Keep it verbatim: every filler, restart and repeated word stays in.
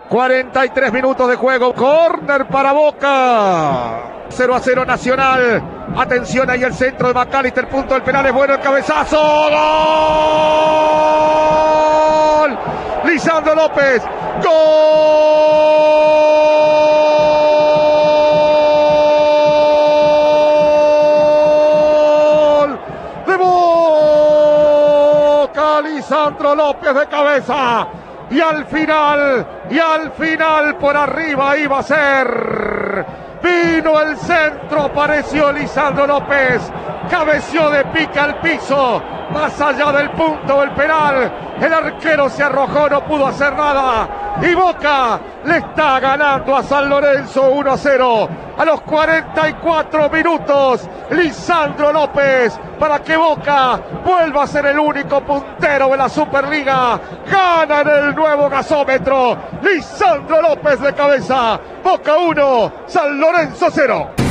cuarenta y tres minutos de juego. Córner para Boca. cero a cero Nacional. Atención ahí el centro de McAllister. Punto del penal es bueno. El cabezazo. ¡Gol! Lisandro López. ¡Gol! De Boca. Lisandro López de cabeza. Y al final, y al final por arriba iba a ser. Vino el centro, apareció Lisandro López. Cabeció de pica al piso. Más allá del punto del penal. El arquero se arrojó, no pudo hacer nada. Y Boca le está ganando a San Lorenzo uno a cero. A los cuarenta y cuatro minutos, Lisandro López, para que Boca vuelva a ser el único puntero de la Superliga. Gana en el nuevo gasómetro. Lisandro López de cabeza. Boca uno, San Lorenzo cero.